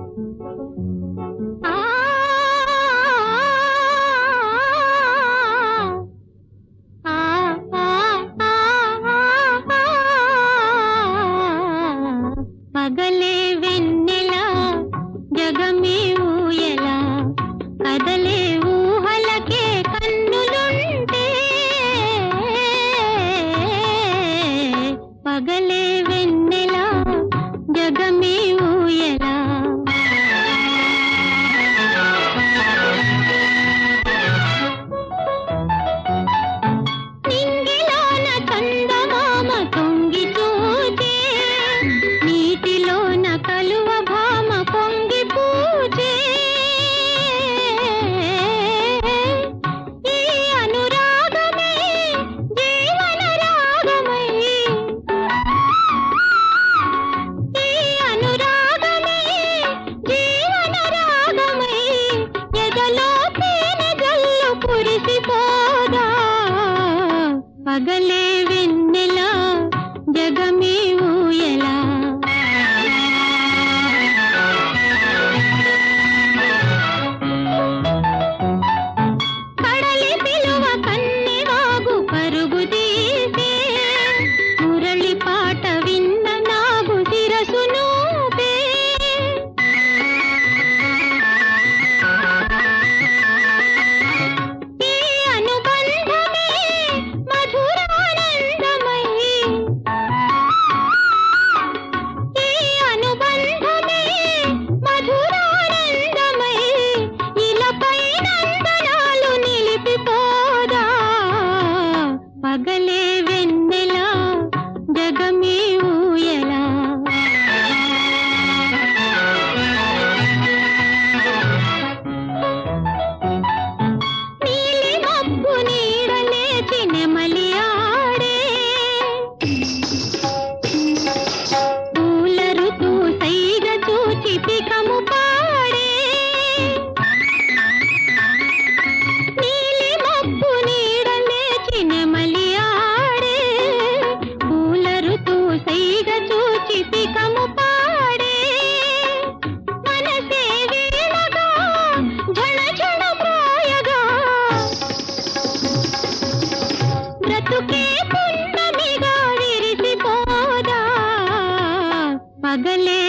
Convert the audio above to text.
ఆ ఆ ఆ పగలే వెన్నెల జగమే ఊయల కదలే ఊహలకే కన్నులుంటే పగలే వెన్నెల జగమే ఊయల నింగిలోన చందమామ తొంగి చూచే నీటిలోన కలువ భామ పొంగి పూచే ఈ అనురాగమే జీవన రాగమై ఈ అనురాగమే జీవన రాగమై ఎదలో తేనె జల్లు కురిసిపోదా పగలే వెన్నెల జగమే ఊయల కడలి పిలువ కన్నెవాగు పరుగు తీసే మురళి పాట విన్న నాగు శిరసు నూపే ఈ అనుబంధమే మధురానందమై ఈ అనుబంధమే మధురానందమై ఇలపై నందనాలు నిలిపిపోదా పగలే వెన్నెల జగమే ఊయల నీలి మబ్బు నీడలేచి నెమలి ఆడే పూల ఋతు సైగ చూచి పికము పాడే నీలి మబ్బు నీడలేచి నెమలి ఆడే పూల ఋతు సైగ చూచి పికము పాడే మనసే వీణగా ఝణ ఝణ ప్రాయగా బ్రతుకే పున్నమిగా విరిసిపోదా పగలే